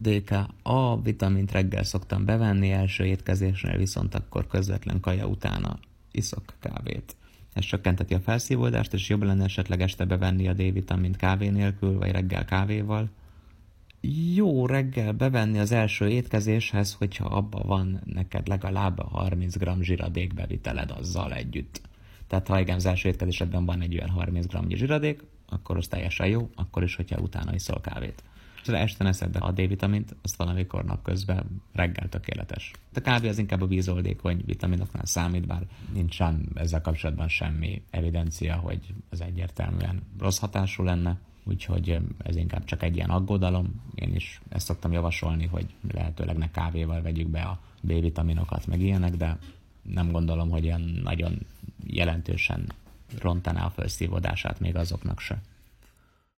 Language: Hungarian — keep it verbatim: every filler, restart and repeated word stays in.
dé ká á vitamint reggel szoktam bevenni, első étkezésnél viszont akkor közvetlen kaja utána iszok kávét. Ez csökkenteti a felszívódást, és jobb lenne esetleg este bevenni a D-vitamint kávé nélkül, vagy reggel kávéval. Jó reggel bevenni az első étkezéshez, hogyha abban van neked legalább harminc gramm zsiradékbeviteled azzal együtt. Tehát ha igen, az első étkezésedben van egy olyan harminc gramm zsiradék, akkor az teljesen jó, akkor is, hogyha utána iszol kávét. És az este eszed be a D-vitamint, azt valamikor napközben reggel tökéletes. A kávé az inkább a vízoldékony vitaminoknál számít, bár nincsen ezzel kapcsolatban semmi evidencia, hogy ez egyértelműen rossz hatású lenne, úgyhogy ez inkább csak egy ilyen aggodalom. Én is ezt szoktam javasolni, hogy lehetőleg ne kávéval vegyük be a B-vitaminokat, meg ilyenek, de nem gondolom, hogy ilyen nagyon jelentősen rontaná a felszívódását még azoknak se.